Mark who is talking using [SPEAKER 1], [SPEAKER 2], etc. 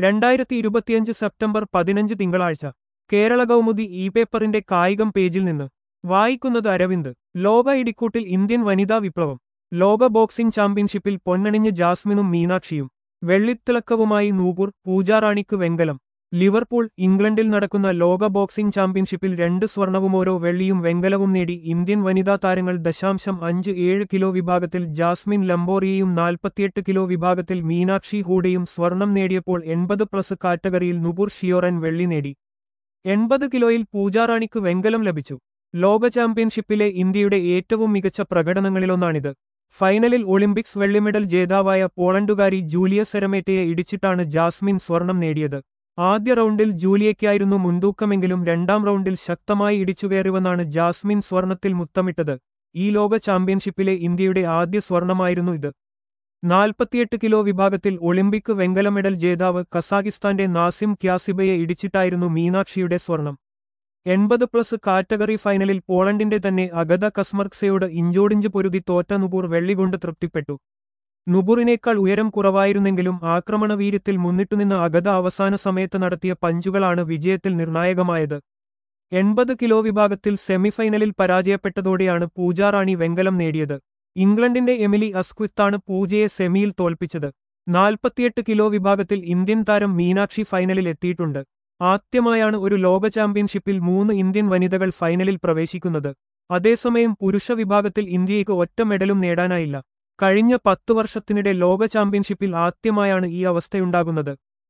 [SPEAKER 1] 2025 September 15 തിങ്കളാഴ്ച Kerala Kaumudi E പേപ്പറിന്റെ കായികം പേജിൽ നിന്ന് വായിക്കുന്നത് അരവിന്ദ്. ലോക ഇടിക്കൂട്ടിൽ ഇന്ത്യൻ വനിതാ വിപ്ലവം. ലോക ബോക്സിംഗ് ചാമ്പ്യൻഷിപ്പിൽ പൊന്നണിഞ്ഞ് ജാസ്മിനും മീനാക്ഷിയും. വെള്ളിത്തിളക്കവുമായി നൂപുർ, പൂജാറാണിക്ക് വെങ്കലം. ലിവർപൂൾ, ഇംഗ്ലണ്ടിൽ നടക്കുന്ന ലോക ബോക്സിംഗ് ചാമ്പ്യൻഷിപ്പിൽ 2 സ്വർണവും ഓരോ വെള്ളിയും വെങ്കലവും നേടി ഇന്ത്യൻ വനിതാ താരങ്ങൾ. 0.57 കിലോ വിഭാഗത്തിൽ ജാസ്മിൻ ലംബോറിയയും 48 കിലോ വിഭാഗത്തിൽ മീനാക്ഷി ഹൂഡയും സ്വർണം നേടിയപ്പോൾ 80+ കാറ്റഗറിയിൽ നുപുർ ഷിയോറൻ വെള്ളി നേടി. 80 കിലോയിൽ പൂജാറാണിക്ക് വെങ്കലം ലഭിച്ചു. ലോക ചാമ്പ്യൻഷിപ്പിലെ ഇന്ത്യയുടെ ഏറ്റവും മികച്ച പ്രകടനങ്ങളിലൊന്നാണിത്. ഫൈനലിൽ ഒളിമ്പിക്സ് വെള്ളിമെഡൽ ജേതാവായ പോളണ്ടുകാരി ജൂലിയ സെരമേറ്റയെ ഇടിച്ചിട്ടാണ് ജാസ്മിൻ സ്വർണം നേടിയത്. ആദ്യ റൗണ്ടിൽ ജൂലിയയ്ക്കായിരുന്നു മുൻതൂക്കമെങ്കിലും രണ്ടാം റൗണ്ടിൽ ശക്തമായി ഇടിച്ചുകയറിവന്നാണ് ജാസ്മിൻ സ്വർണത്തിൽ മുത്തമിട്ടത്. ഈ ലോക ചാമ്പ്യൻഷിപ്പിലെ ഇന്ത്യയുടെ ആദ്യ സ്വർണമായിരുന്നു ഇത്. 48 കിലോ വിഭാഗത്തിൽ ഒളിമ്പിക് വെങ്കല മെഡൽ ജേതാവ് കസാഖിസ്ഥാന്റെ നാസിം ക്യാസിബയെ ഇടിച്ചിട്ടായിരുന്നു മീനാക്ഷിയുടെ സ്വർണം. 80+ കാറ്റഗറി ഫൈനലിൽ പോളണ്ടിന്റെ തന്നെ അഗത കസ്മർക്സയോട് ഇഞ്ചോടിഞ്ച് പൊരുതി തോറ്റ നുപുർ വെള്ളികൊണ്ട് തൃപ്തിപ്പെട്ടു. നുപുറിനേക്കാൾ ഉയരം കുറവായിരുന്നെങ്കിലും ആക്രമണവീര്യത്തിൽ മുന്നിട്ടുനിന്ന അഗത അവസാന സമയത്ത് നടത്തിയ പഞ്ചുകളാണ് വിജയത്തിൽ നിർണായകമായത്. 80 കിലോ വിഭാഗത്തിൽ സെമിഫൈനലിൽ പരാജയപ്പെട്ടതോടെയാണ് പൂജാറാണി വെങ്കലം നേടിയത്. ഇംഗ്ലണ്ടിന്റെ എമിലി അസ്ക്വിത്താണ് പൂജയെ സെമിയിൽ തോൽപ്പിച്ചത്. 48 കിലോ വിഭാഗത്തിൽ ഇന്ത്യൻ താരം മീനാക്ഷി ഫൈനലിൽ എത്തിയിട്ടുണ്ട്. ആദ്യമായാണ് ഒരു ലോക ചാമ്പ്യൻഷിപ്പിൽ 3 ഇന്ത്യൻ വനിതകൾ ഫൈനലിൽ പ്രവേശിക്കുന്നത്. അതേസമയം പുരുഷ വിഭാഗത്തിൽ ഇന്ത്യയ്ക്ക് ഒറ്റ മെഡലും നേടാനായില്ല. കഴിഞ്ഞ 10 വർഷത്തിനിടെ ലോക ചാമ്പ്യൻഷിപ്പിൽ ആദ്യമായാണ് ഈ അവസ്ഥയുണ്ടാകുന്നത്.